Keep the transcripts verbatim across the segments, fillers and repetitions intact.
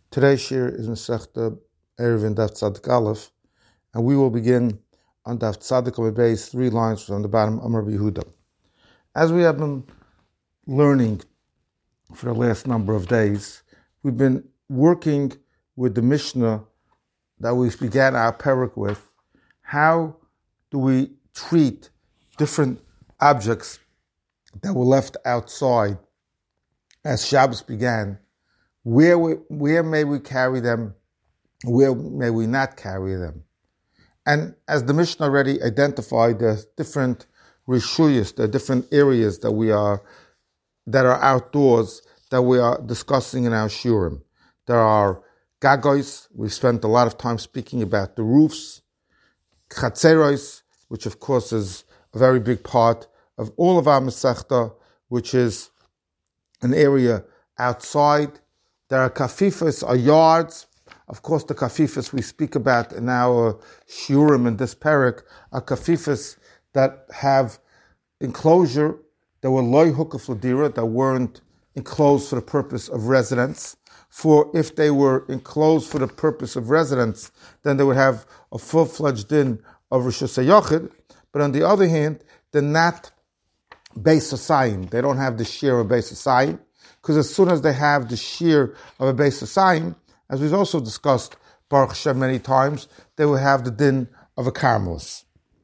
Today's shir is Masechta Eruvin Daf Tzadik Aleph, and we will begin on Daf Tzadik Amud Beis, three lines from the bottom, Amar Yehuda. As we have been learning for the last number of days, we've been working with the Mishnah that we began our parak with. How do we treat different objects that were left outside as Shabbos began? Where we, where may we carry them? Where may we not carry them? And as the Mishnah already identified, the different rishuyos, the different areas that we are that are outdoors that we are discussing in our shurim. There are gagois. We've spent a lot of time speaking about the roofs. Chatzeros, which of course is a very big part of all of our Masechta, which is an area outside. There are kafifas, or yards. Of course, the kafifas we speak about in our shurim in this parak are kafifas that have enclosure, that were loy hukaf l'dira, that weren't enclosed for the purpose of residence. For if they were enclosed for the purpose of residence, then they would have a full-fledged din of Rishus HaYochid. But on the other hand, they're not Beis Hasayim. They don't have the shear of Beis Hasayim. Because as soon as they have the shear of a Beis Hasayim, as we've also discussed Baruch Hashem many times, they will have the din of a Carmelis.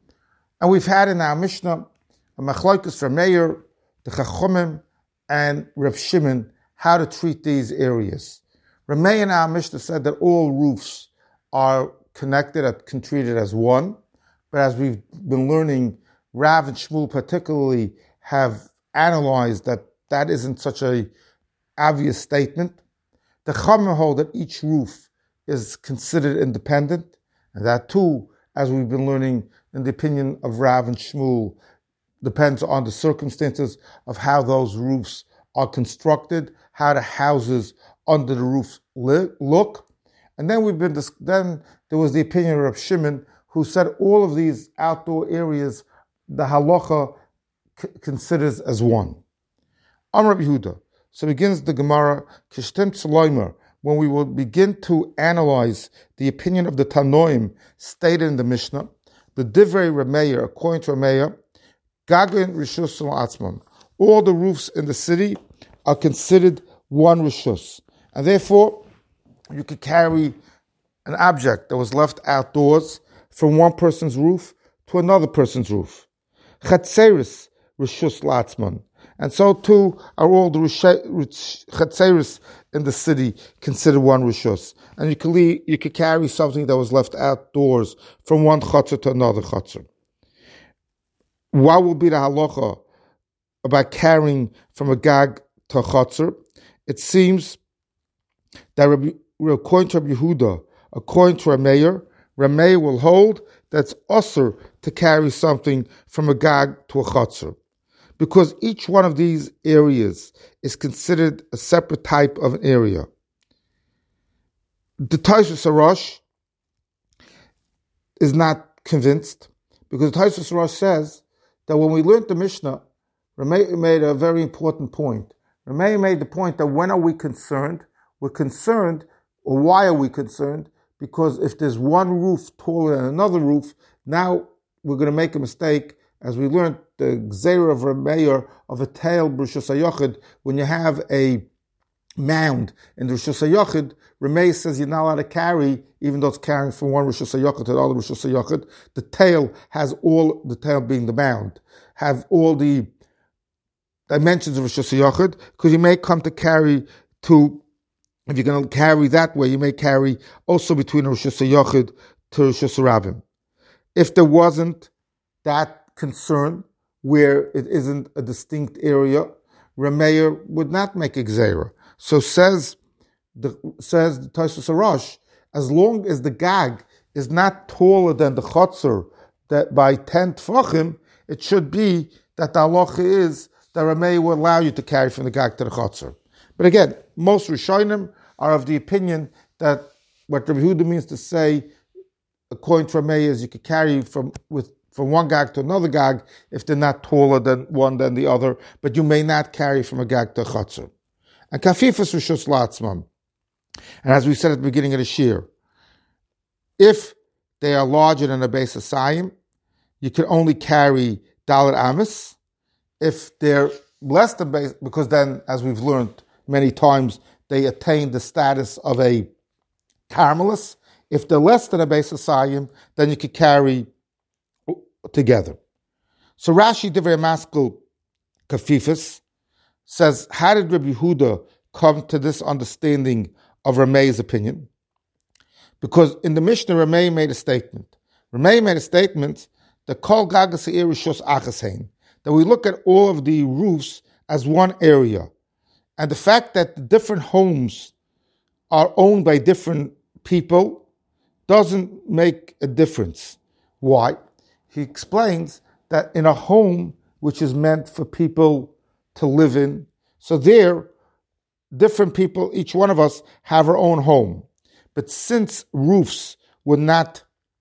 And we've had in our Mishnah a Machlokes from Meir, the Chachomim, and Reb Shimon, how to treat these areas. Reb Meir in our Mishnah said that all roofs are connected and can treat it as one. But as we've been learning, Rav and Shmuel particularly have analyzed that that isn't such a obvious statement. The Chachamim hold that each roof is considered independent, and that too, as we've been learning in the opinion of Rav and Shmuel, depends on the circumstances of how those roofs are constructed, how the houses under the roof look. And then we've been then there was the opinion of Shimon, who said all of these outdoor areas the halacha c- considers as one. Amar Yehuda. So begins the Gemara, Kishtem Tzloimer, when we will begin to analyze the opinion of the Tanoim stated in the Mishnah, the Divrei Reb Meir, according to Reb Meir, Gagin Rishus Atzmon. All the roofs in the city are considered one Rishus. And therefore, you could carry an object that was left outdoors from one person's roof to another person's roof. Chatzeris Rishus Latzman. And so too are all the chatzeris in the city considered one rishus. And you could leave, you could carry something that was left outdoors from one chatzer to another chatzer. What will be the halacha about carrying from a gag to a chatzer? It seems that according to Rabbi Yehuda, according to Reb Meir, Reb Meir will hold that it's usher to carry something from a gag to a chatzer, because each one of these areas is considered a separate type of an area. The Tosfos HaRosh is not convinced, because the Tosfos HaRosh says that when we learned the Mishnah, Reb Meir made a very important point. Reb Meir made the point that when are we concerned? We're concerned, or why are we concerned? Because if there's one roof taller than another roof, now we're going to make a mistake. As we learned, the Gzeira of Reb Meir of a tail Rishus HaYochid, when you have a mound in the Rishus HaYochid, Reb Meir says you're not allowed to carry, even though it's carrying from one Rishus HaYochid to the other Rishus HaYochid, the tail has all, the tail being the mound, have all the dimensions of Rishus HaYochid, because you may come to carry to, if you're going to carry that way, you may carry also between Rishus HaYochid to Rishus HaRabim. If there wasn't that concern where it isn't a distinct area, Reb Meir would not make a gzeira. So says the says the Tosfos HaRosh, as long as the gag is not taller than the chotzer that by ten tefachim, it should be that the halacha is that Reb Meir will allow you to carry from the gag to the chotzer. But again, most Rishonim are of the opinion that what Rabbi Yehuda means to say, according to Reb Meir, is you could carry from with from one gag to another gag if they're not taller than one than the other, but you may not carry from a gag to a chatzor. And kafifas rishus la'atzmam. And as we said at the beginning of the shir, if they are larger than a base of sayim, you can only carry dalet amis. If they're less than base, because then, as we've learned many times, they attain the status of a carmelis. If they're less than a base of sayim, then you could carry together. So Rashi Divrei Maskil Kafifis says, how did Rabbi Yehuda come to this understanding of Ramei's opinion? Because in the Mishnah, Ramei made a statement. Ramei made a statement that Kol Gagas Rishos Achasein, that we look at all of the roofs as one area. And the fact that the different homes are owned by different people doesn't make a difference. Why? He explains that in a home which is meant for people to live in, so there, different people, each one of us, have our own home. But since roofs were not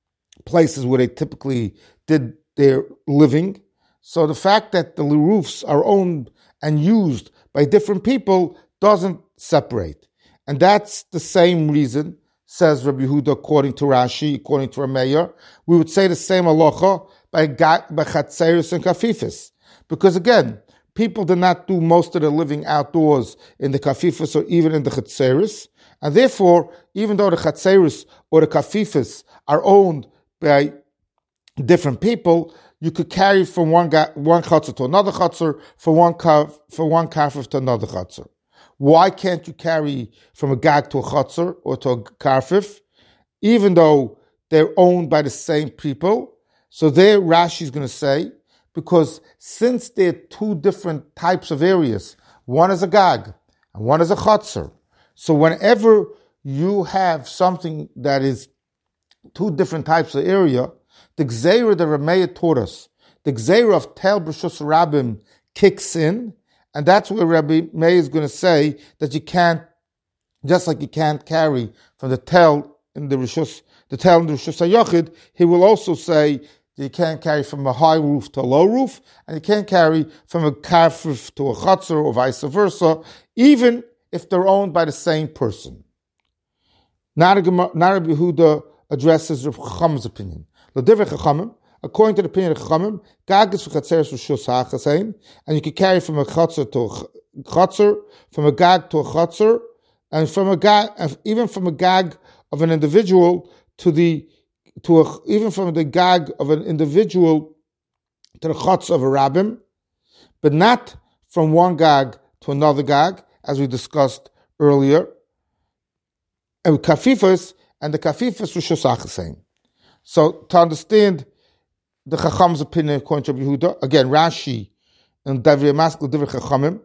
places where they typically did their living, so the fact that the roofs are owned and used by different people doesn't separate. And that's the same reason, says Rabbi Yehuda, according to Rashi, according to Rameir, we would say the same halacha by chatzeris and kafifis. Because again, people do not do most of their living outdoors in the kafifis or even in the chatzeris. And therefore, even though the chatzeris or the kafifis are owned by different people, you could carry from one ga- one chatzor to another chatzor, from one kaf, from one karfif to another chatzor. Why can't you carry from a gag to a chatzor or to a karfif, even though they're owned by the same people? So there, Rashi is going to say, because since there are two different types of areas, one is a gag and one is a chatzor. So whenever you have something that is two different types of area, the gzeira that Rameir taught us, the gzeira of tel b'rishos rabim kicks in, and that's where Rabbi Meir is going to say that you can't, just like you can't carry from the tel in the rishos, the tel in the rishos hayochid, he will also say that you can't carry from a high roof to a low roof, and you can't carry from a karfif to a chatzor or vice versa, even if they're owned by the same person. Not Rabbi Yehuda addresses Rav Chacham's opinion. According to the opinion of Chachamim, gag is for chatzeres rishos hachasein, and you can carry from a chatzor to a chatzor, from a gag to a chatzor, and from a gag, even from a gag of an individual to the to a, even from the gag of an individual to the chatzor of a rabbim, but not from one gag to another gag, as we discussed earlier. And kafifas and the kafifas rishos hachasein. So to understand the Chacham's opinion according to Rabbi Yehuda, again, Rashi and Divrei Maskil Divrei Chachamim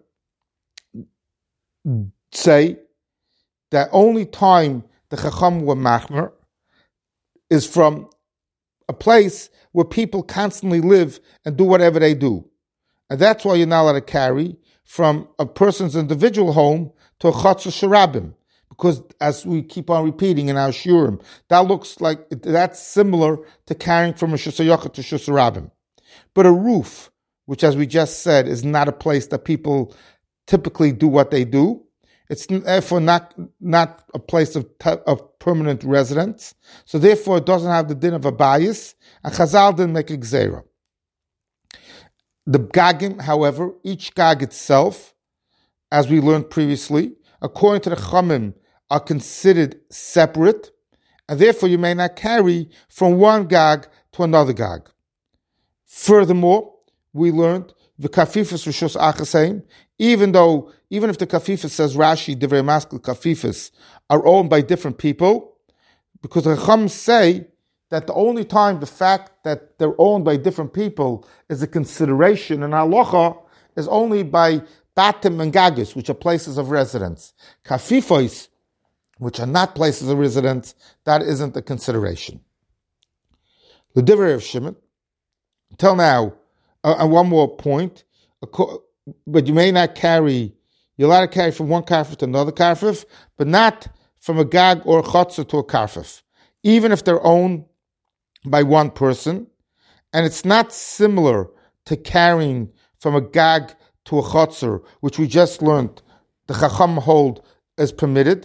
say that only time the Chacham were machmer is from a place where people constantly live and do whatever they do. And that's why you're not allowed to carry from a person's individual home to a chatzor sharabim. Because as we keep on repeating in our shurim, that looks like, that's similar to carrying from a shusayachah to shusarabim. But a roof, which as we just said, is not a place that people typically do what they do. It's therefore not, not a place of, of permanent residence. So therefore it doesn't have the din of a bias, and Chazal didn't make a gzeira. The gagim, however, each gag itself, as we learned previously, according to the Chachamim, are considered separate, and therefore you may not carry from one gag to another gag. Furthermore, we learned the kafifas rishos achasein, even though, even if the kafifas, says Rashi, Divrei Maskil kafifas, are owned by different people, because the Chacham say that the only time the fact that they're owned by different people is a consideration in halacha is only by batim and gagis, which are places of residence. Kafifos, which are not places of residence, that isn't a consideration. The Divrei of Shimon, till now, uh, and one more point, but you may not carry, you're allowed to carry from one karfif to another karfif, but not from a gag or a chatzor to a karfif, even if they're owned by one person, and it's not similar to carrying from a gag to a chatzor, which we just learned the Chacham hold is permitted,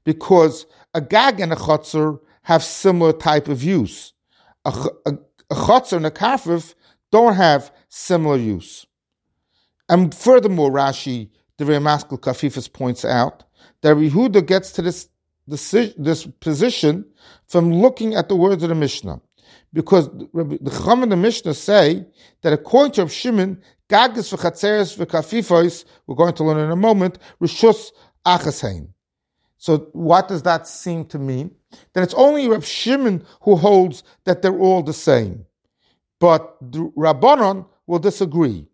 because a gag and a chotzer have similar type of use. A, a, a chotzer and a karfif don't have similar use. And furthermore, Rashi, the Ramaskal Kafifas, points out that Yehuda gets to this, this this position from looking at the words of the Mishnah. Because the Chacham and the Mishnah say that according to Rav Shimon, gagas v'chatzeres v'kafifos, we're going to learn in a moment, rishus achasein. So what does that seem to mean? That it's only Rav Shimon who holds that they're all the same. But the Rabbanon will disagree.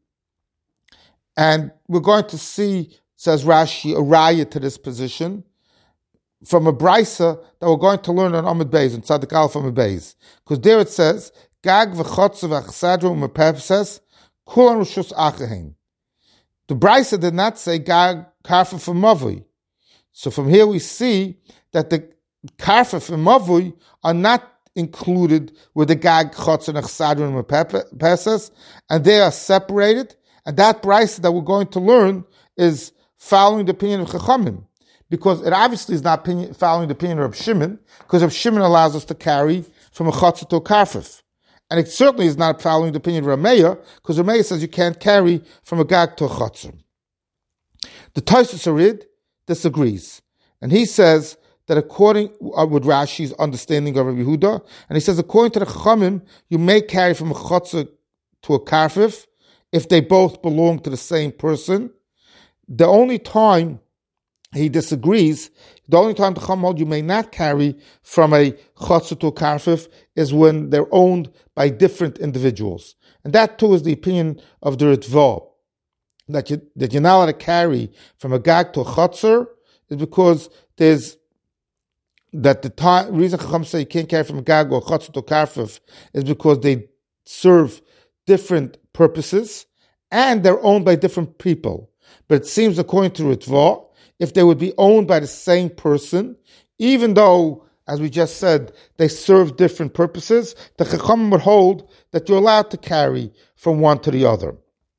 And we're going to see, says Rashi, a raya to this position from a brisa that we're going to learn on Amud Beis, in Tzadik Aleph Amud Beis. Because there it says, Gag v'chotz v'achsadru u'mepepses, kulan rishus achahein. The brisa did not say Gag karfa v'mavui. So from here we see that the karfa v'mavui are not included with the Gag, chotz, and achsadru u'mepepses, and they are separated. And that brisa that we're going to learn is following the opinion of Chachamim, because it obviously is not opinion, following the opinion of Reb Shimon, because Reb Shimon allows us to carry from a chotzer to a karfif. And it certainly is not following the opinion of Rameya, because Rameya says you can't carry from a gag to a chotzer. The Tosfos Harid disagrees, and he says that according uh, with Rashi's understanding of Rabbi Yehuda, and he says according to the Chachamim, you may carry from a chotzer to a karfif if they both belong to the same person. The only time he disagrees, the only time the Chacham hold you may not carry from a chotzer to a karfif is when they're owned by different individuals. And that too is the opinion of the Ritva, that, you, that you're not allowed to carry from a gag to a chotzer is because there's, that the time, reason Chacham say you can't carry from a gag or a chotzer to a karfif is because they serve different purposes, and they're owned by different people. But it seems, according to Ritva, if they would be owned by the same person, even though, as we just said, they serve different purposes, the Chacham would hold that you're allowed to carry from one to the other.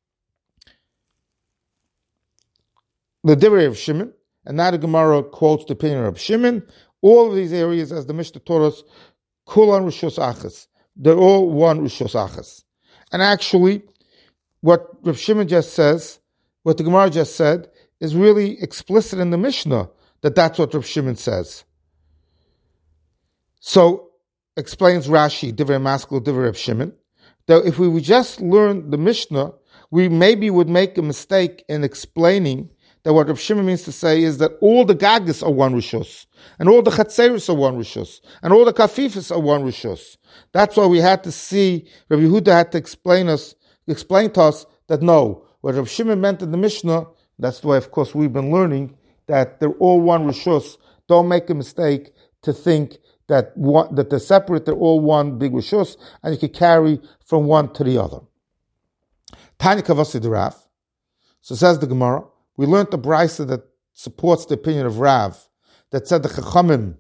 The Divrei of Shimon, and now the Gemara quotes the opinion of Shimon, all of these areas, as the Mishnah taught us, kulan rishos achas. They're all one rishos achas. And actually, what Rav Shimon just says, what the Gemara just said, is really explicit in the Mishnah, that that's what Rav Shimon says. So, explains Rashi, Divrei Maskul, Divrei Rav Shimon, that if we would just learn the Mishnah, we maybe would make a mistake in explaining that what Rav Shimon means to say is that all the gagas are one rishus, and all the chatzeris are one rishus, and all the kafifis are one rishus. That's why we had to see, Rabbi Yehuda had to explain us, explain to us that no, what Rav Shimon meant in the Mishnah, that's the way, of course, we've been learning, that they're all one rishus. Don't make a mistake to think that one, that they're separate, they're all one big rishus, and you can carry from one to the other. Tanya Kavasi the Rav. So says the Gemara, we learned the brisa that supports the opinion of Rav, that said the Chachamim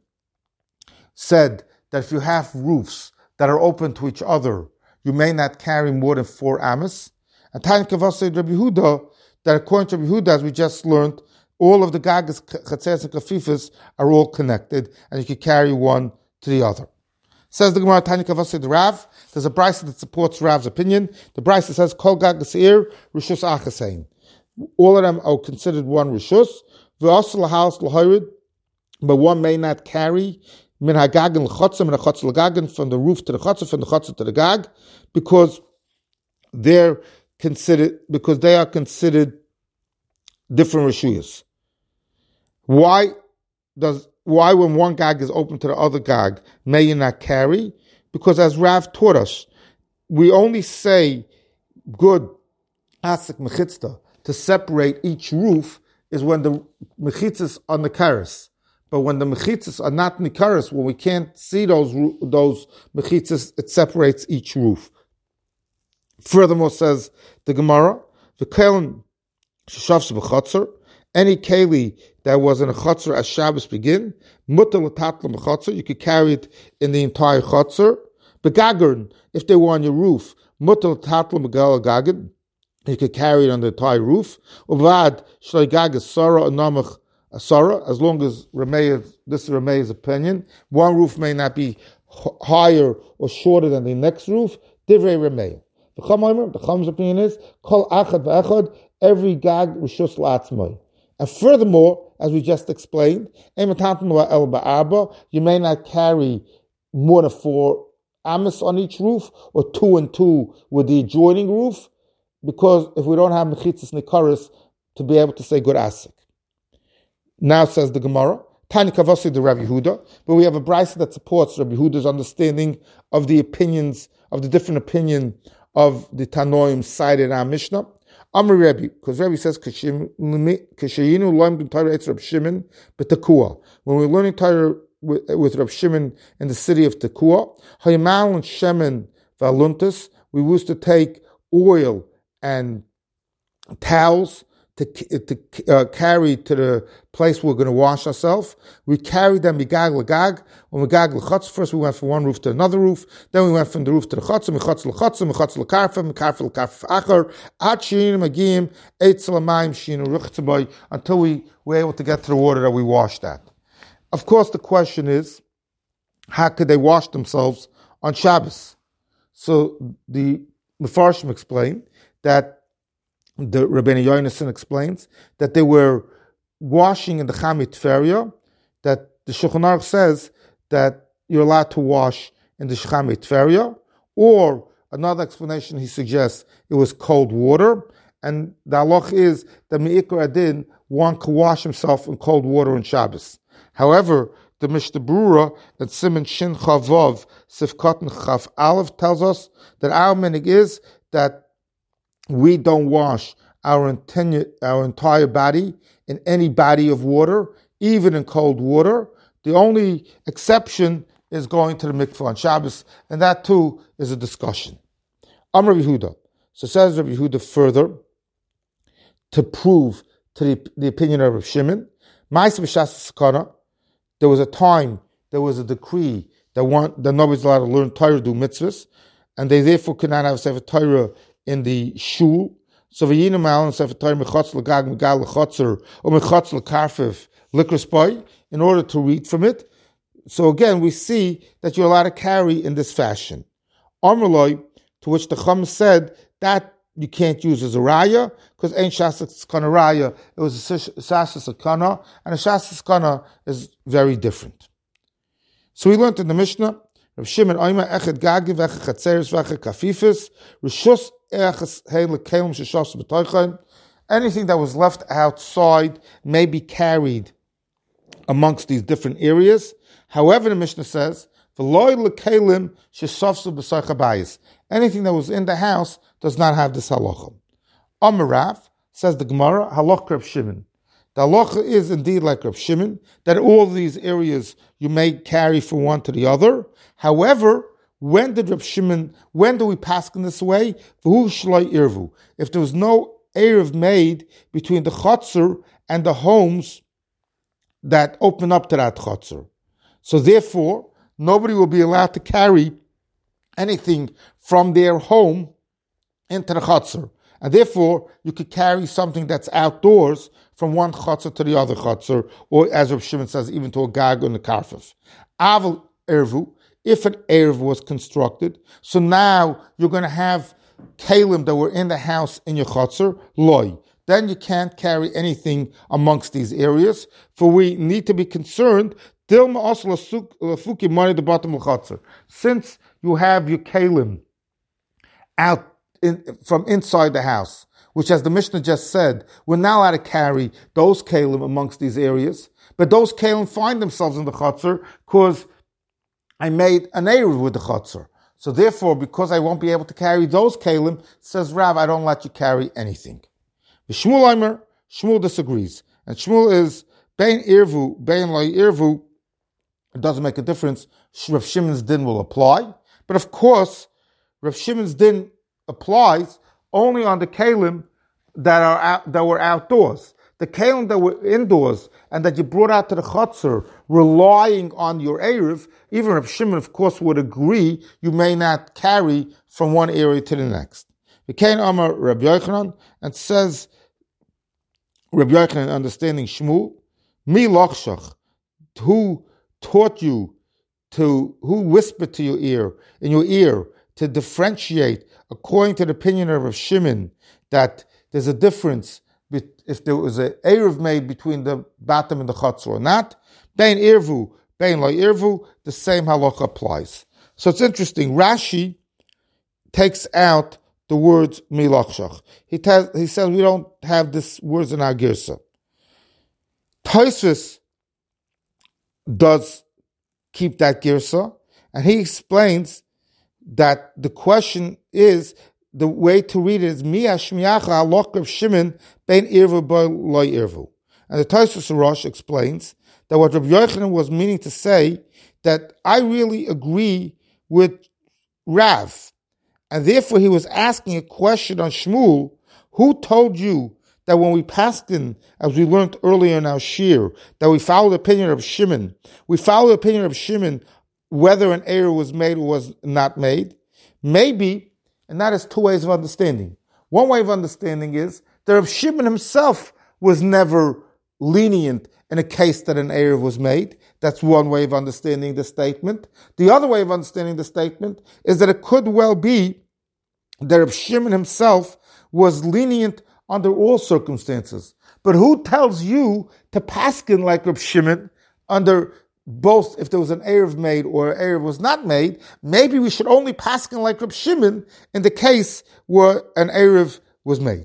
said that if you have roofs that are open to each other, you may not carry more than four amos. And Tanya Kavasi Rabbi Yehuda, that according to Rabbi Yehuda, as we just learned, all of the gagas, chatzeres, and kafifas are all connected, and you can carry one to the other. Says the Gemara, Tanya Kavasi the Rav, there's a brisa that supports Rav's opinion. The brisa says, Kol gagas ir, rishus achasein. All of them are considered one rishus. V'asal haus l'horid, but one may not carry min hagagan l'chotzah, min hachotz l'gagan, from the roof to the chotzah, from the chotzah to the gag, because they're considered, because they are considered different rishuyas. Why does why when one gag is open to the other gag may you not carry? Because as Rav taught us, we only say good asik mechitzta to separate each roof is when the mechitzas are nekaris. But when the mechitzas are not nekaris, when we can't see those those mechitzas, it separates each roof. Furthermore, says the Gemara, the kelim sheshavs b'chotzer, any keli that was in a chotzer as Shabbos begin, mutter l'tatlam b'chotzer, you could carry it in the entire chotzer. Begagern, if they were on your roof, mutter l'tatlam b'gal gagan, you could carry it on the entire roof. Uvad shloi gagas sara anamach Asara, as long as Ramey, this is Ramey's opinion. One roof may not be h- higher or shorter than the next roof. Divrei Ramey. The Chachamim, the Chachamim's opinion is, Kol Achad V'Echad, every gag Rishus La'atzmai. And furthermore, as we just explained, you may not carry more than four amas on each roof, or two and two with the adjoining roof, because if we don't have mechitzas nikaris to be able to say good asik. Now says the Gemara, Tani Kavasi the Rabbi Yehuda, but we have a brisa that supports Rabbi Yehuda's understanding of the opinions, of the different opinion of the Tanoim cited in our Mishnah. Amri Rebbe, because Rebbe says, Kashayinu loim b'Torah etz Reb Shimon b'Tekua. When we're learning Torah with, with Reb Shimon in the city of Tekua, Hayamal and Shemen v'Aluntus, we used to take oil and towels to, to uh, carry to the place we're going to wash ourselves. We carried them migag l'gag. When we gag l'chotz, first we went from one roof to another roof. Then we went from the roof to the chotz, michotz l'chotz, michotz l'karfa, mikarfa l'karfa achar, at sheinu magim, eitz l'mayim sheinu ruchtzabay, until we were able to get to the water that we washed at. Of course, the question is, how could they wash themselves on Shabbos? So the Mefarshim explain that the Rabbeinu Yonason explains that they were washing in the Chamei Tferia, that the Shulchan Aruch says that you're allowed to wash in the Chamei Tferia, or another explanation he suggests it was cold water, and the halach is that Me'ikar Adin, one can wash himself in cold water on Shabbos. However, the Mishnah Berurah at Siman Shin Chavav Sifkat and Chav Aleph tells us that our minig is that we don't wash our, intenu- our entire body in any body of water, even in cold water. The only exception is going to the mikvah on Shabbos, and that too is a discussion. Amar Yehuda. So says Rabbi Yehuda further to prove to the, the opinion of Rav Shimon. Ma'aseh b'shas sakana. There was a time, there was a decree that one that nobody's allowed to learn Torah, do mitzvahs, and they therefore could not have Sefer Torah in the shul. So v'yinam al Sefer Torah mechotz l'gag megal l'chotzer or mechotz l'karfif likros boy in order to read from it. So again, we see that you're allowed to carry in this fashion. Amrloi, to which the Chum said that you can't use as a raya because ain't shasas kana raya. It was a shasas kana, and a shasas kana is very different. So we learned in the Mishnah. Rav Shimon Oima echad gagiv echad chatzeres v'echad kafifis rishus echad heil lekelim sheshas b'toichan. Anything that was left outside may be carried amongst these different areas. However, the Mishnah says v'loy lekelim sheshas b'soich habayis. Anything that was in the house does not have this halacha. Amarav, says the Gemara, halach Rav Shimon. The halacha is indeed like Rav Shimon, that all these areas you may carry from one to the other. However, when did Rav Shimon, when do we pass in this way? V'hu shloi irvu. If there was no erev made between the chotzer and the homes that open up to that chotzer. So therefore, nobody will be allowed to carry anything from their home into the chotzer. And therefore, you could carry something that's outdoors from one chotzer to the other chotzer, or as Rav Shimon says, even to a gag and a karfif. Aval ervu, if an erev was constructed, so now you're going to have kalim that were in the house in your chotzer, loy. Then you can't carry anything amongst these areas, for we need to be concerned, dilma also lafuki money the bottom of chotzer. Since you have your kalim out in, from inside the house, which as the Mishnah just said, we're not allowed to carry those kalim amongst these areas, but those kalim find themselves in the chotzer because I made an erev with the chotzer. So therefore, because I won't be able to carry those kalim, says Rav, I don't let you carry anything. The Shmuel Eimer, Shmuel disagrees. And Shmuel is, bein irvu, bein loy irvu, it doesn't make a difference. Rav Shimon's din will apply. But of course, Rav Shimon's din applies only on the kalim that are out, that were outdoors. The kalim that were indoors and that you brought out to the chotzer, relying on your erev, even Rav Shimon, of course, would agree you may not carry from one area to the next. We came Amar Rabbi Yochanan and says, Rabbi Yochanan, understanding Shmuel, Mi lachshach, who taught you to, who whispered to your ear, in your ear, to differentiate, according to the opinion of Rav Shimon, that there's a difference if there was an eruv made between the batam and the chatzor or not. Bein irvu, bein lo irvu, the same halacha applies. So it's interesting. Rashi takes out the words milachshach. He, te- he says we don't have this words in our girsa. Tosfos does keep that girsa, and he explains that the question is, the way to read it is mi hashmiyacha halach of Shimon bein irvu bo lo irvu. And the Tosfos Rosh explains that what Rabbi Yochanan was meaning to say, that I really agree with Rav, and therefore he was asking a question on Shmuel, who told you that when we paskin, as we learned earlier in our shir, that we follow the opinion of Shimon, we follow the opinion of Shimon whether an error was made or was not made? Maybe. And that is two ways of understanding. One way of understanding is that Rav Shimon himself was never lenient in a case that an error was made. That's one way of understanding the statement. The other way of understanding the statement is that it could well be that Rav Shimon himself was lenient under all circumstances. But who tells you to paskin like Rav Shimon under both if there was an eruv made or an eruv was not made? Maybe we should only paskin like Reb Shimon in the case where an eruv was made.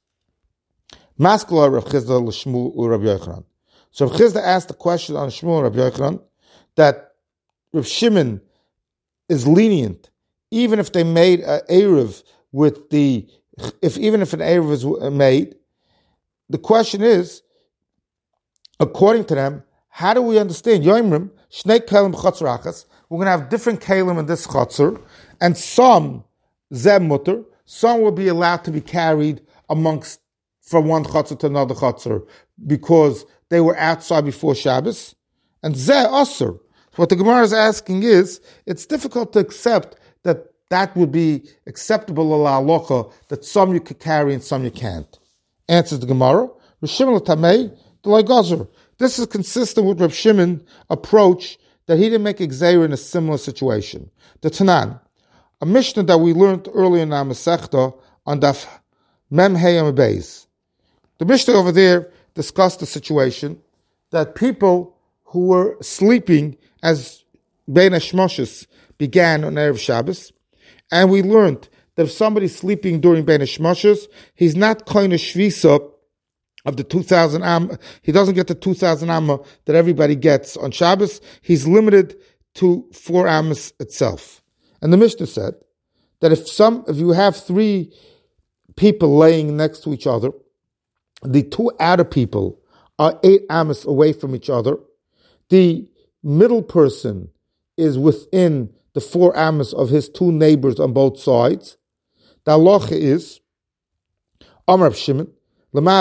Maskula Rav Chizda l'Shmuel u'Rav Yochanan. So Rav Chizda asked the question on Shmuel and Rav Yochanan that Rav Shimon is lenient even if they made an eruv with the, if even if an eruv is made. The question is, according to them, how do we understand? Yoimrim, Shnei Kalim Chatzar Achas. We're going to have different Kalim in this Chatzar, and some Zem Mutter, some will be allowed to be carried amongst from one Chatzar to another Chatzar because they were outside before Shabbos, and Zeh Asr. What the Gemara is asking is, it's difficult to accept that that would be acceptable ala halacha, that some you could carry and some you can't. Answers the Gemara, Rishim l'tamei d'loi gazer. This is consistent with Reb Shimon's approach that he didn't make Gzeira in a similar situation. The Tanan, a Mishnah that we learned earlier in our Masechta on Daf Mem Hey Beis. The Mishnah over there discussed the situation that people who were sleeping as Bein Hashmoshes began on Erev Shabbos, and we learned that if somebody's sleeping during Bein Hashmoshes, he's not kind of shvisa of the two thousand amma, he doesn't get the two thousand amma that everybody gets on Shabbos. He's limited to four ammas itself. And the Mishnah said that if some, if you have three people laying next to each other, the two outer people are eight ammas away from each other. The middle person is within the four ammas of his two neighbors on both sides. The halacha is Amar Shimon. So the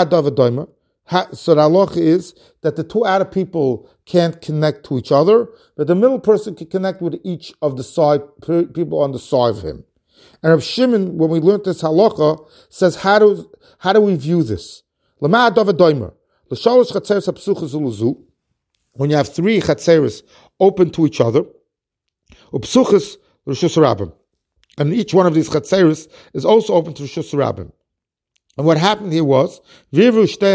halacha is that the two outer people can't connect to each other, but the middle person can connect with each of the side people on the side of him. And Rav Shimon, when we learned this halacha, says how do how do we view this? When you have three chatzeres open to each other, and each one of these chatzeres is also open to Rishus Rabbim. And what happened here was, the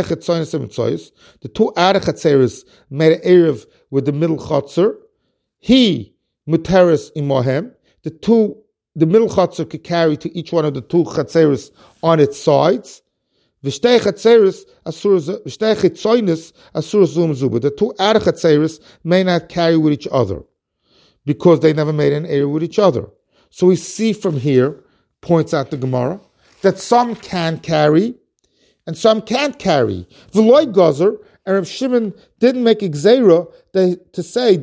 two outer chatzeres made an erev with the middle chatzer. He, muteris imohem, the two, the middle chatzer could carry to each one of the two chatzeres on its sides. The two outer chatzeres may not carry with each other because they never made an erev with each other. So we see from here, points out the Gemara, that some can carry and some can't carry. V'loy gazer, and Rav Shimon didn't make Gzeira to say,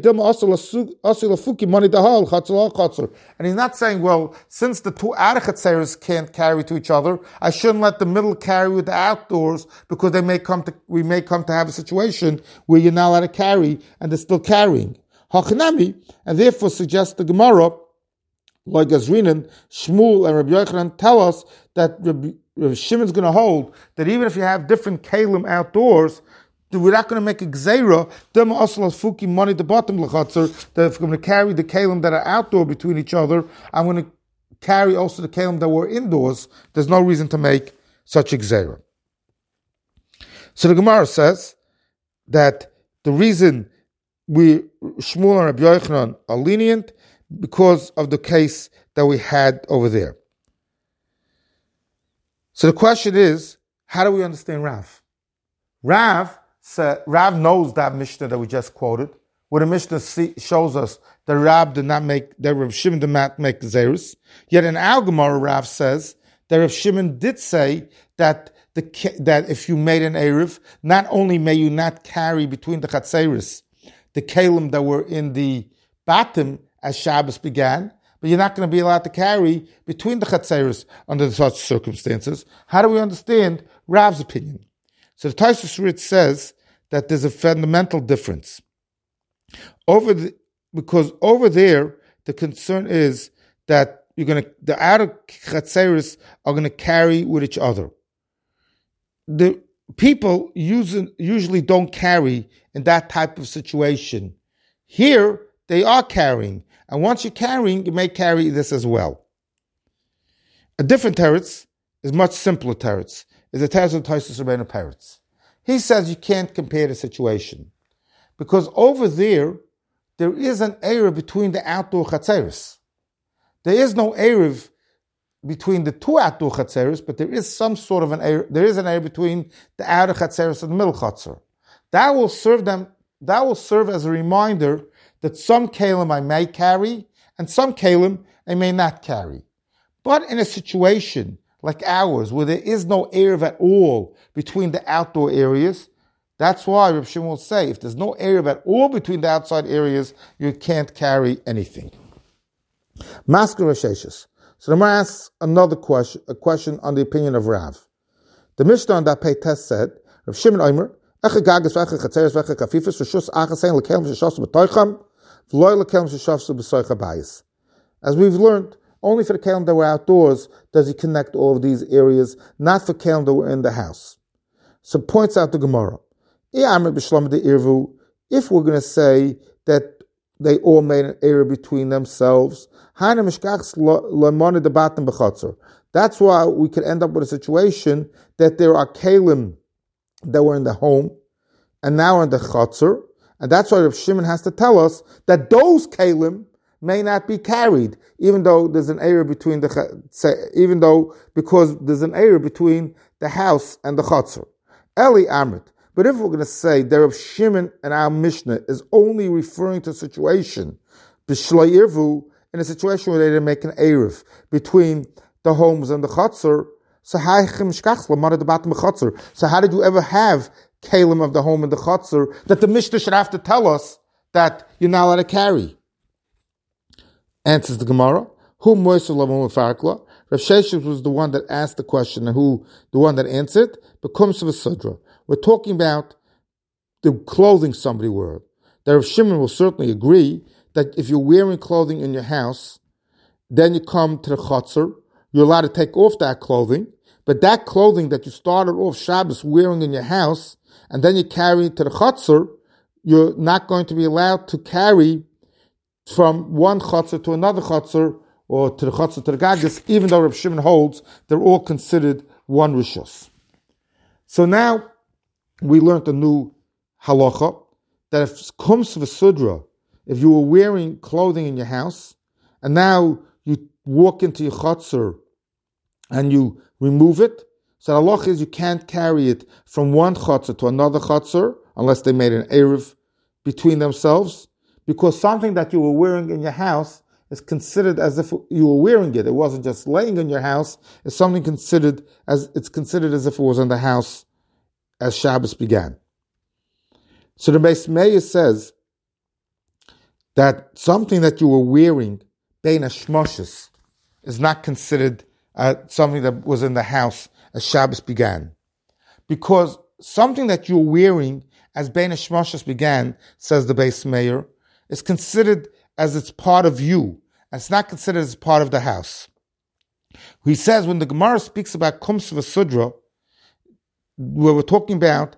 and he's not saying, well, since the two outer chatzeres can't carry to each other, I shouldn't let the middle carry with the outdoors because they may come to, we may come to have a situation where you're not allowed to carry and they're still carrying. Hachanami, and therefore suggests the Gemara, like Gazrinan, Shmuel and Rabbi Yochanan tell us that Rabbi, Rabbi Shimon's going to hold that even if you have different kalim outdoors, we're not going to make a gzeira, them also fuki money the bottom lechatzer, that if I'm going to carry the kalim that are outdoor between each other, I'm going to carry also the kalim that were indoors. There's no reason to make such a gzeira. So the Gemara says that the reason we Shmuel and Rabbi Yochanan are lenient because of the case that we had over there. So the question is, how do we understand Rav? Rav said, Rav knows that Mishnah that we just quoted, where the Mishnah see, shows us that Rav did not make, that Rav Shimon did not make the Zerus. Yet in our Gemara, Rav says that Rav Shimon did say that the that if you made an Erev, not only may you not carry between the Chatzeris the Kalim that were in the bottom as Shabbos began, but you're not going to be allowed to carry between the Chatzeris under such circumstances. How do we understand Rav's opinion? So the Tosfos Ritz says that there's a fundamental difference. Over the, because over there, the concern is that you're going to, the outer Chatzeris are going to carry with each other. The people usually, usually don't carry in that type of situation. Here, they are carrying. And once you're carrying, you may carry this as well. A different teretz is much simpler teretz. Is the teretz of Tosfos Rabbeinu Peretz. He says you can't compare the situation. Because over there, there is an Erev between the outdoor Chatzeris. There is no Erev between the two outdoor Chatzeris, but there is some sort of an Erev, there is an Erev between the outer Chatzeris and the middle Chatzer. That will serve them, that will serve as a reminder that some kalim I may carry, and some kalim I may not carry. But in a situation like ours, where there is no Erev at all between the outdoor areas, that's why Reb Shimon will say, if there's no Erev at all between the outside areas, you can't carry anything. Masker Rasheshus. So the Gemara asks another question, a question on the opinion of Rav. The Mishnah on that pay test said, Reb Shimon Omer, Eche gagas veche chatzeres veche kafifis v'shus achasein lekelim sheshosу b'toicham v'loy lekelim sheshosу b'soich habayis. As we've learned, only for the kelim that were outdoors does he connect all of these areas, not for kelim that were in the house. So points out the Gemara. If we're going to say that they all made an error between themselves, that's why we could end up with a situation that there are kelim that were in the home and now are in the chotzer, and that's why Rav Shimon has to tell us that those kelim may not be carried, even though there's an error between the even though because there's an error between the house and the chotzer. Eli Amrit. But if we're going to say that Rav Shimon and our Mishnah is only referring to a situation, b'shloi irvu, in a situation where they didn't make an erev between the homes and the chotzer, so how did you ever have kalim of the home and the chotzer that the Mishnah should have to tell us that you're not allowed to carry? Answers the Gemara. Who Moishe Lavon Farkla? Rav Sheshes was the one that asked the question, and who the one that answered? Becomes of a sudra. We're talking about the clothing somebody wore. That Rav Shimon will certainly agree that if you're wearing clothing in your house, then you come to the chotzer, you're allowed to take off that clothing, but that clothing that you started off Shabbos wearing in your house, and then you carry it to the chotzer, you're not going to be allowed to carry from one chotzer to another chotzer, or to the chotzer to the gagas, even though Rav Shimon holds they're all considered one rishos. So now we learned a new halacha that if it comes to the sudra, if you were wearing clothing in your house and now you walk into your chotzer and you remove it, so the halacha is you can't carry it from one chotzer to another chotzer unless they made an erev between themselves, because something that you were wearing in your house is considered as if you were wearing it. It wasn't just laying in your house. It's something considered as it's considered as if it was in the house as Shabbos began. So the Beis Meir says that something that you were wearing, bein hashmoshes, is not considered uh, something that was in the house as Shabbos began. Because something that you're wearing as bein hashmoshes began, says the Beis Meir, is considered as it's part of you. And it's not considered as part of the house. He says when the Gemara speaks about Kumsa V'Sudra, where we're talking about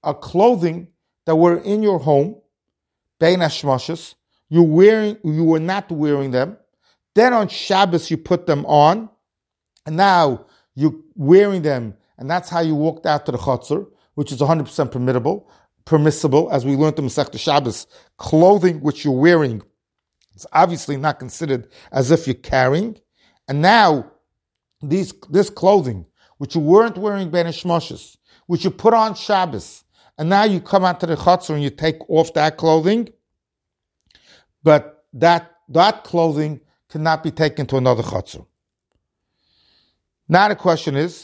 are clothing that were in your home, bein hashmashos, you wearing, you were not wearing them. Then on Shabbos you put them on, and now you're wearing them, and that's how you walked out to the chutzner, which is one hundred percent permissible, permissible, as we learned in Masechta Shabbos. Clothing which you're wearing is obviously not considered as if you're carrying. And now, these this clothing, which you weren't wearing bein hashmashos, which you put on Shabbos, and now you come out to the chutzner and you take off that clothing, but that that clothing cannot be taken to another chutzner. Now the question is,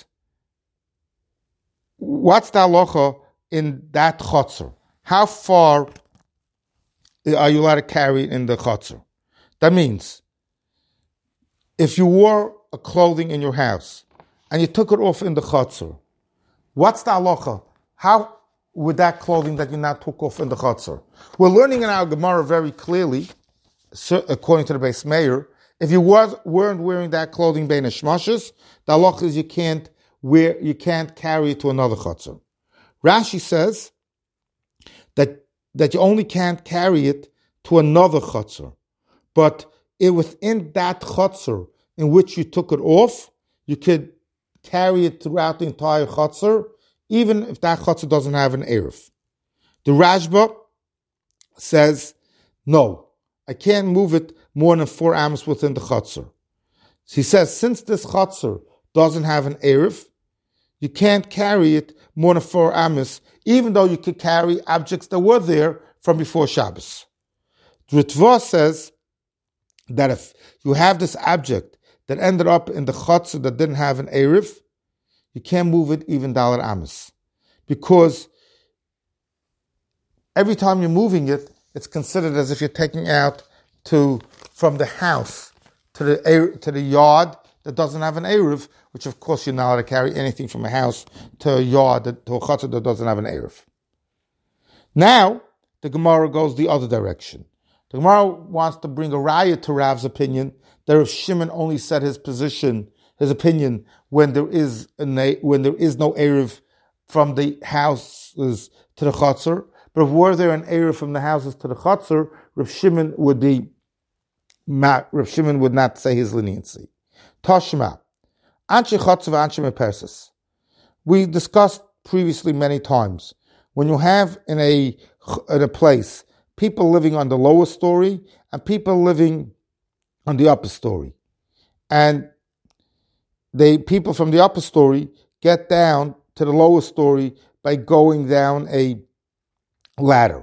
what's the halacha in that chutzner? How far are you allowed to carry it in the chutzner? That means, if you wore a clothing in your house and you took it off in the chutzner, what's the halacha? How would that clothing that you now took off in the chutzner? We're learning in our Gemara very clearly, according to the Beis Meir, if you was, weren't wearing that clothing bein hashmashos, the halacha is you can't wear, you can't carry it to another chutzner. Rashi says that that you only can't carry it to another chutzner, but it, within that chutzner in which you took it off, you could carry it throughout the entire chutzner, even if that chutzner doesn't have an eruv. The Rashba says, no, I can't move it more than four amos within the chutzner. He says, since this chutzner doesn't have an eruv, you can't carry it more than four amos, even though you could carry objects that were there from before Shabbos. Ritva says that if you have this object that ended up in the chutzner that didn't have an eruv, you can't move it even dalar amos, because every time you're moving it, it's considered as if you're taking out to from the house to the to the yard that doesn't have an eruv, which of course you're not allowed to carry anything from a house to a yard that, to a chutzner that doesn't have an eruv. Now the Gemara goes the other direction. The Gemara wants to bring a raya to Rav's opinion that Rav Shimon only said his position, his opinion, when there is a when there is no eruv from the houses to the chutzner. But if were there an eruv from the houses to the chutzner, Rav Shimon would be Rav Shimon would not say his leniency. Tashma, anshe chutzner v'anshe meperses. We discussed previously many times, when you have in a in a place people living on the lower story and people living on the upper story, and the people from the upper story get down to the lower story by going down a ladder.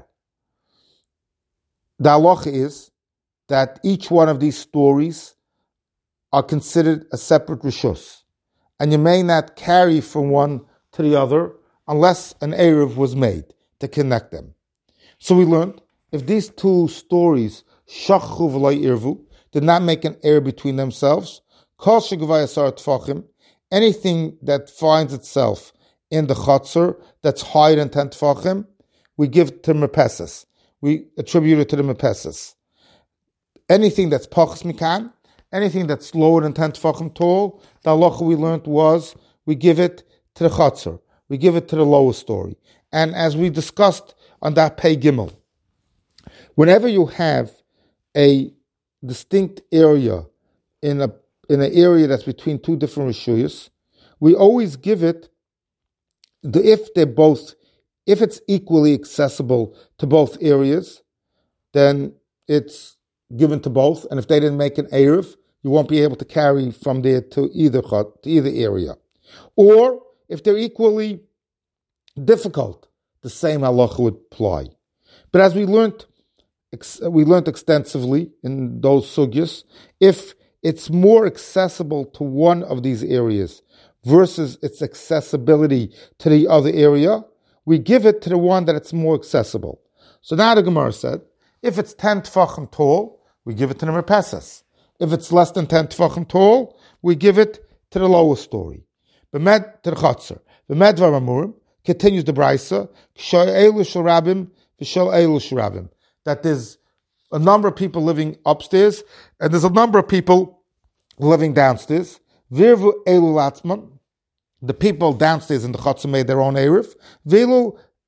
The halacha is that each one of these stories are considered a separate rishus, and you may not carry from one to the other unless an eruv was made to connect them. So we learned, if these two stories, shachchu v'lo irvu, did not make an error between themselves, kol shegavai asar tefachim, anything that finds itself in the chutzner that's higher than ten tefachim, we give to mepeses. We attribute it to the mepeses. Anything that's pachas mikan, anything that's lower than ten tefachim tall, the halacha we learned was we give it to the chutzner. We give it to the lower story. And as we discussed on that Pei Gimel, whenever you have a distinct area in a in an area that's between two different rishuyos, we always give it the if they're both if it's equally accessible to both areas, then it's given to both. And if they didn't make an eruv, you won't be able to carry from there to either to either area. Or if they're equally difficult, the same halacha would apply. But as we learned, we learned extensively in those sugyas, if it's more accessible to one of these areas versus its accessibility to the other area, we give it to the one that it's more accessible. So now the Gemara said, if it's ten tefachim tall, we give it to the merpeses. If it's less than ten tefachim tall, we give it to the lower story. B'med to the chutzner. B'med v'ramurim, continues the Brisa, K'sho'elu sh'rabim v'sho'elu sh'rabim. That there's a number of people living upstairs, and there's a number of people living downstairs. Virvu elu latzman, the people downstairs in the chutzner made their own eruv. Velu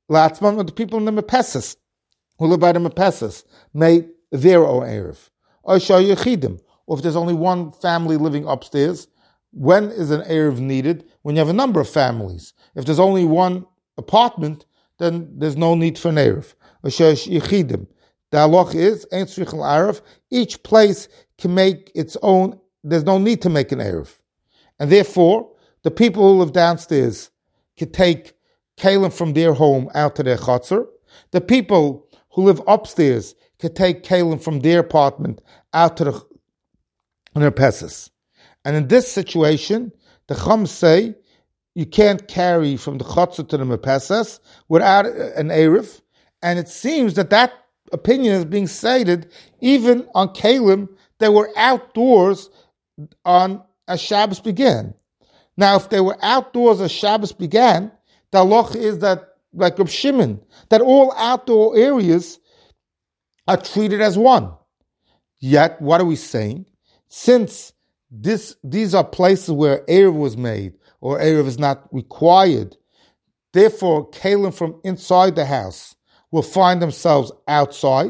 Latzman, the people in the Mepesis, who live by the Mepesis, made their own Erev. Or Yechidim, or if there's only one family living upstairs, when is an Erev needed? When you have a number of families. If there's only one apartment, then there's no need for an Erev. Or Yechidim. The halach is, Ein tzrich al-Erev, each place can make its own, there's no need to make an Erev. And therefore, the people who live downstairs can take kalim from their home out to their chutzner. The people who live upstairs can take kalim from their apartment out to the, their peses. And in this situation, the Chum say you can't carry from the chutzner to the mepeses without an Erev. And it seems that that opinion is being cited even on kalim that were outdoors on as Shabbos began. Now, if they were outdoors as Shabbos began, the halach is that, like Reb Shimon, that all outdoor areas are treated as one. Yet, what are we saying? Since this, these are places where Erev was made, or Erev is not required, therefore, kalim from inside the house will find themselves outside.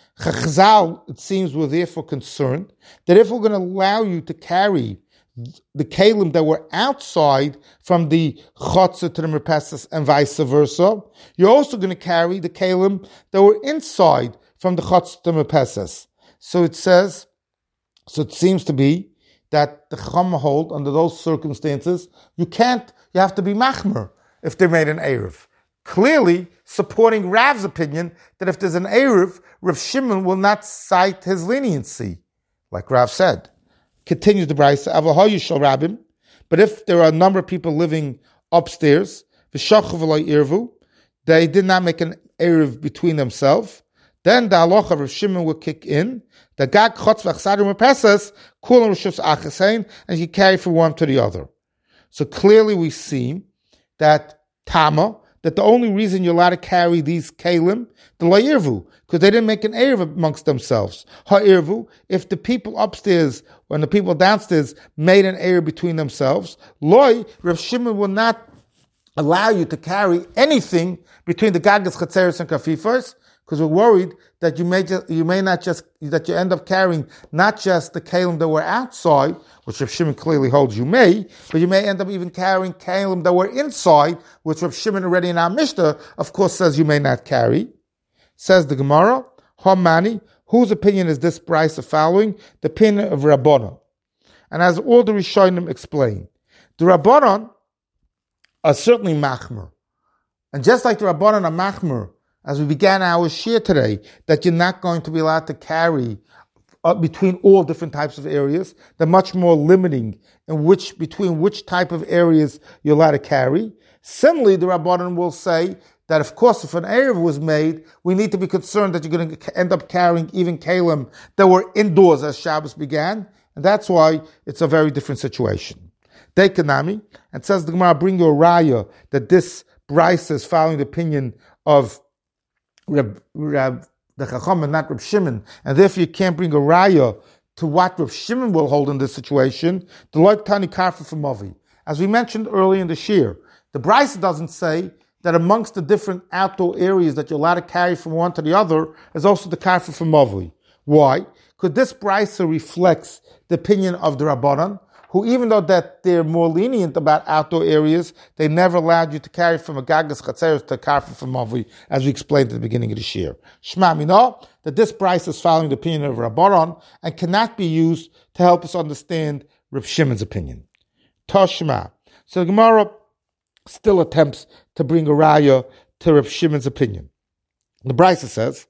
Chazal, it seems, were therefore concerned that if we're going to allow you to carry the kalim that were outside from the chutzner to the merpeses and vice versa, you're also going to carry the kalim that were inside from the chutzner to the merpeses. So it says, so it seems to be that the Chacham hold under those circumstances, you can't, you have to be machmer if they made an Erev. Clearly supporting Rav's opinion that if there's an Erev, Rav Shimon will not cite his leniency, like Rav said. Continues the Brisa, Avahoyu shel Rabim, but if there are a number of people living upstairs, v'shachav v'lo irvu, they did not make an Erev between themselves, then the halacha of Rav Shimon will kick in, the gag chotz v'achsadim v'pesas, kulam rishus achasein, and he carry from one to the other. So clearly we see that Tama, that the only reason you're allowed to carry these kalim, the la'irvu, because they didn't make an erev amongst themselves. Ha'irvu, if the people upstairs and the people downstairs made an erev between themselves, loy, Rav Shimon will not allow you to carry anything between the gagas, chatzeres, and kafifas, because we're worried that you may just, you may not just, that you end up carrying not just the kalim that were outside, which Rav Shimon clearly holds you may, but you may end up even carrying kalim that were inside, which Rav Shimon already in our Mishnah, of course, says you may not carry. Says the Gemara, Hamani, whose opinion is this brisa following? The opinion of Rabbanon. And as all the Rishonim explain, the Rabbanon are certainly machmer. And just like the Rabbanon are machmer, as we began our shir today, that you're not going to be allowed to carry uh, between all different types of areas. They're much more limiting in which between which type of areas you're allowed to carry. Similarly, the Rabbanan will say that, of course, if an Erev was made, we need to be concerned that you're going to end up carrying even kalim that were indoors as Shabbos began, and that's why it's a very different situation. Dekanami, and says the Gemara, bring you a raya that this brisa is following the opinion of Rab, Rab, the Chacham and not Rab Shimon, and therefore you can't bring a raya to what Rab Shimon will hold in this situation. The Lord Tani Karfa from Mavi. As we mentioned earlier in the shir, the brisa doesn't say that amongst the different outdoor areas that you're allowed to carry from one to the other is also the Karfa from Mavi. Why? Because this brisa reflects the opinion of the Rabbanan, who even though that they're more lenient about outdoor areas, they never allowed you to carry from a gagas chatzeres to a karfa from mavi, as we explained at the beginning of the shir. Shema Mino, that this price is following the opinion of Rabbanon and cannot be used to help us understand Reb Shimon's opinion. Toshma. So the Gemara still attempts to bring a raya to Reb Shimon's opinion. The Brisa says,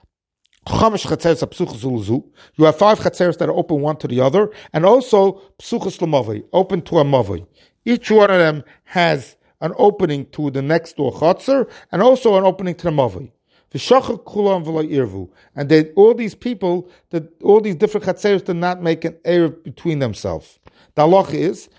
you have five chatzeres that are open one to the other, and also psuchas l'mavi, open to a mavi. Each one of them has an opening to the next door chatzer, and also an opening to the mavi. And then all these people, that all these different chatzeres did not make an erev between themselves. The halacha is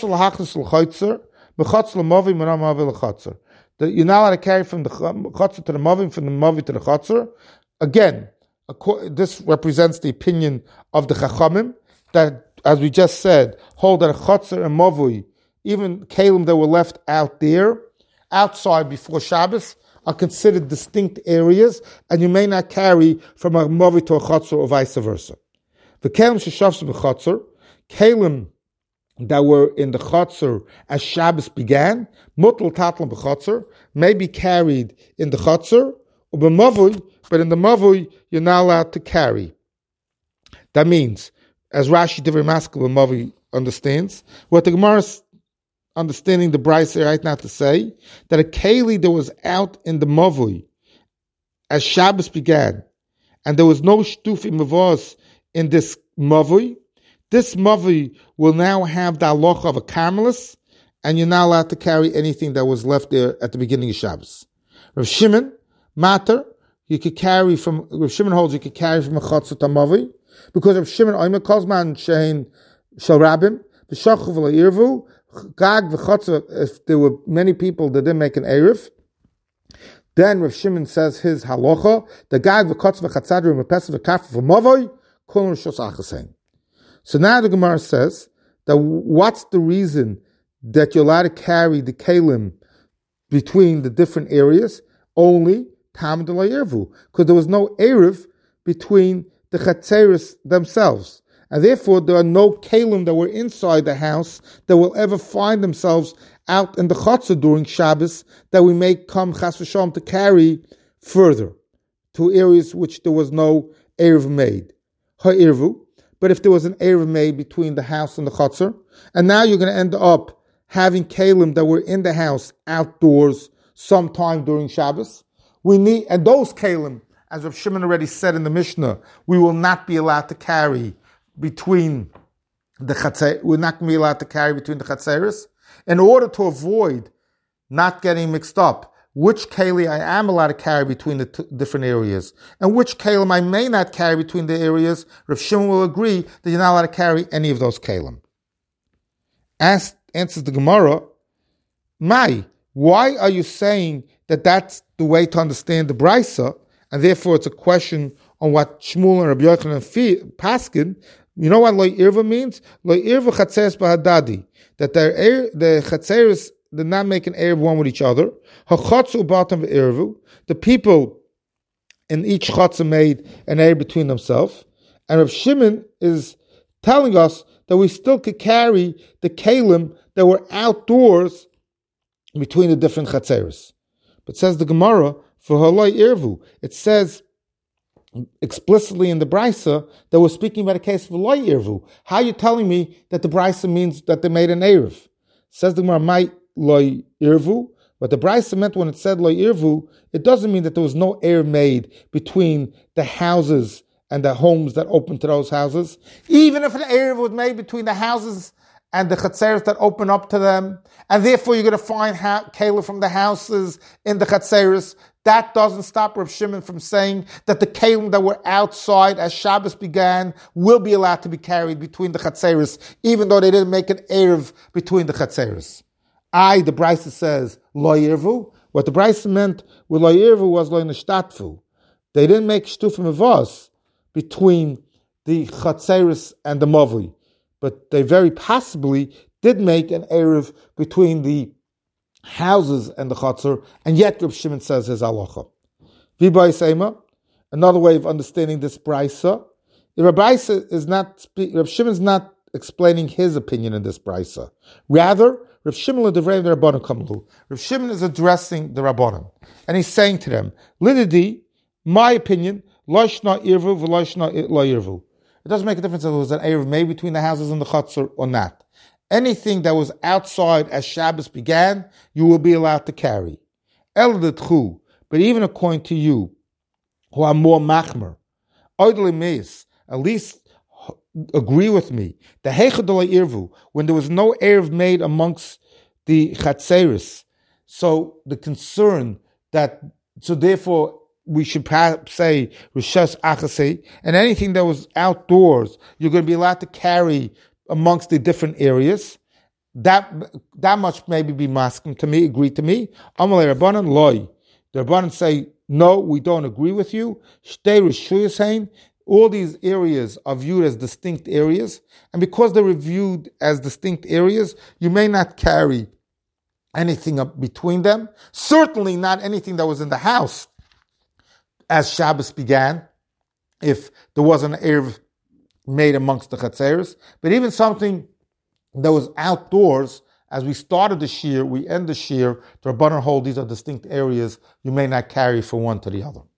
that you're not allowed to carry from the chatzer to the mavi, from the mavi to the chatzer. Again, this represents the opinion of the Chachamim that, as we just said, hold that a Chotzer and Mavui, even Kalim that were left out there, outside before Shabbos, are considered distinct areas, and you may not carry from a mavi to a chatzor or vice versa. The kelim sheshavsu b'chatzor, kelim that were in the chatzor as Shabbos began, mutal tatlam b'chatzor, may be carried in the chatzor, or b'mavui, but in the mavui you're not allowed to carry. That means, as Rashi Divrei Maskil b'mavui understands, what the Gemara is understanding the Brisa right now to say, that a keli that was out in the mavui as Shabbos began, and there was no shtufi mavos in this mavui, this mavui will now have the halacha of a carmelis, and you're not allowed to carry anything that was left there at the beginning of Shabbos. Rav Shimon, matter, you could carry from, Rav Shimon holds you could carry from a chatzot to mavui, because Rav Shimon, oimer kozman shein shel rabim, v'shachu v'la irvu, gag v'chatzot, if there were many people that didn't make an erev, then Rav Shimon says his halacha, the gag v'chatzot v'chatzadrim v'pesach v'kaf v'mavui, kol rishos achasein. So now the Gemara says that what's the reason that you're allowed to carry the kelim between the different areas? Only tam de la yervu, because there was no erev between the chatzeris themselves, and therefore there are no kelim that were inside the house that will ever find themselves out in the chatzah during Shabbos that we may come chas v'shalom to carry further to areas which there was no erev made. Ha'irvu. But if there was an erev made between the house and the chutzner, and now you're going to end up having kelim that were in the house outdoors sometime during Shabbos, we need, and those kelim, as Rav Shimon already said in the Mishnah, we will not be allowed to carry between the chatzer, we're not going to be allowed to carry between the chatzeres, in order to avoid not getting mixed up. Which keli I am allowed to carry between the t- different areas, and which kelim I may not carry between the areas, Rav Shimon will agree that you're not allowed to carry any of those kelim. Ask, answers the Gemara, Mai, why are you saying that that's the way to understand the Brisa, and therefore it's a question on what Shmuel and Rabbi Yochanan paskin? You know what Lo Irva means? Lo Irva chatzeres b'hadadi, that the the chatzeres did not make an erev one with each other. The people in each chatzah made an erev between themselves. And Rav Shimon is telling us that we still could carry the kelim that were outdoors between the different chatzeres. But says the Gemara, for haloi irvu, it says explicitly in the Brisa that we're speaking about a case of haloi irvu. How are you telling me that the Brisa means that they made an erev? Says the Gemara, my Loi irvu, but the Brisa meant when it said Loi irvu, it doesn't mean that there was no erev made between the houses and the homes that open to those houses. Even if an erev was made between the houses and the chatzeres that open up to them, and therefore you're going to find ha- keilah from the houses in the chatzeres, that doesn't stop Rav Shimon from saying that the kelim that were outside as Shabbos began will be allowed to be carried between the chatzeres, even though they didn't make an erev between the chatzeres. I, the Brisa says, lo yirvu. What the Brisa meant with lo yirvu was lo nishtatfu. They didn't make shtufim avos between the chatzeres and the mavui, but they very possibly did make an erev between the houses and the chatzor, and yet Rav Shimon says his halacha. V'bai seima, another way of understanding this Brisa, the Rav Brisa is not, Rav Shimon is not explaining his opinion in this Brisa. Rather, Rav Shimon l'devrei the Rabbanan kamlu. Rav Shimon is addressing the Rabbanan, and he's saying to them, Lididi, my opinion, loishna irvu v'loishna lo irvu. It doesn't make a difference if it was an erev made between the houses and the chatzor or not. Anything that was outside as Shabbos began, you will be allowed to carry. El detchu, but even according to you, who are more machmer, oidle meis, at least agree with me. The heichadol irvu, when there was no erev made amongst the chatzeris, so the concern that, so therefore we should perhaps say rishas achasei, and anything that was outdoors, you're going to be allowed to carry amongst the different areas. That that much maybe be masking to me, agree to me. Amalei Rabbanan loy. The Rabbanan say, no, we don't agree with you. Shtei rishuyas, all these areas are viewed as distinct areas, and because they're viewed as distinct areas, you may not carry anything up between them. Certainly not anything that was in the house as Shabbos began, if there was an Erev made amongst the Chatzeres. But even something that was outdoors, as we started the Shir, we end the Shir, the Rabbanan hold these are distinct areas you may not carry from one to the other.